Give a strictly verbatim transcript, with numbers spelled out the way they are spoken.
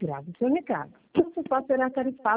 grave o seu recado. O sofá será tarifado